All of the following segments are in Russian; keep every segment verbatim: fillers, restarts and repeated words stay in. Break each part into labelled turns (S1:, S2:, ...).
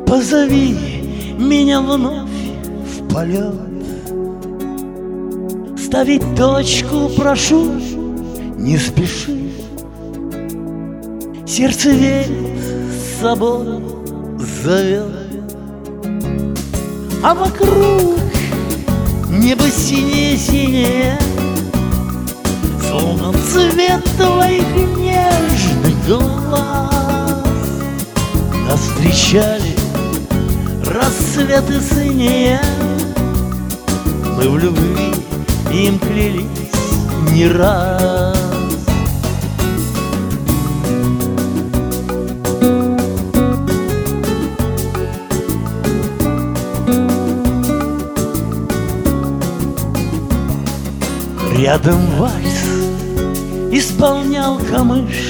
S1: Позови меня вновь в полет. Ставить точку прошу, не спеши. Сердце верит, с собой зовет. А вокруг небо синее-синее, словно цвет твоих нежных глаз. Нас встречали рассветы синие, мы в любви им клялись не раз. Рядом вальс исполнял камыш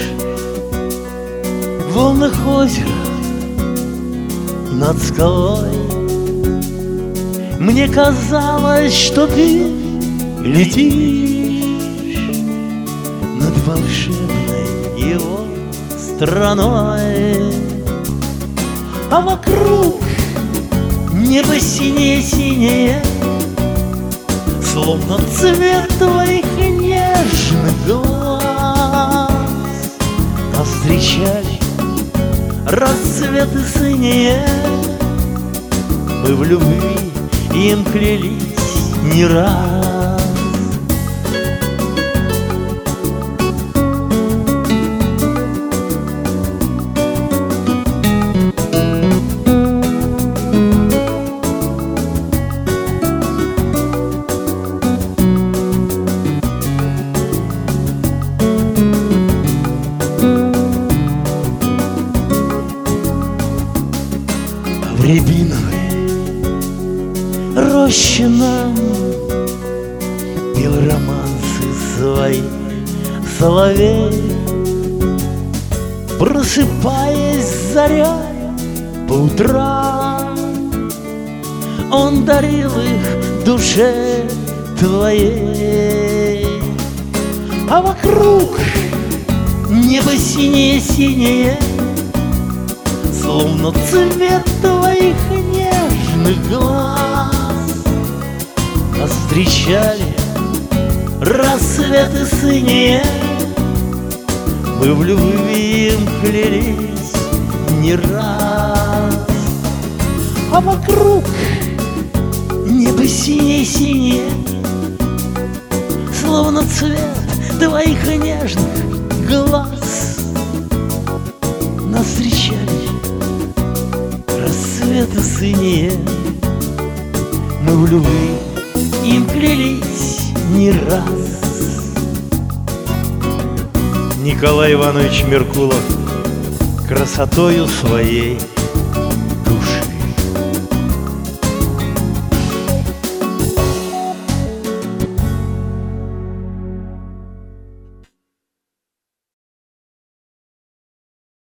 S1: в волнах озера над скалой. Мне казалось, что ты летишь над волшебной его страной. А вокруг небо синее-синее, словно цвет твоих нежных глаз. Нас встречали рассветы синие, мы в любви им клялись не раз. В рябиновой роще нам пел романсы свои соловей. Просыпаясь заря по утрам, он дарил их душе твоей. А вокруг небо синее-синее, словно цвет твоих нежных глаз. Нас встречали рассветы синие, мы в любви им клялись не раз. А вокруг небо синее-синее, словно цвет твоих нежных глаз. Нас встречали рассветы синие, мы в любви им клялись не раз. Николай Иванович Меркулов красотою своей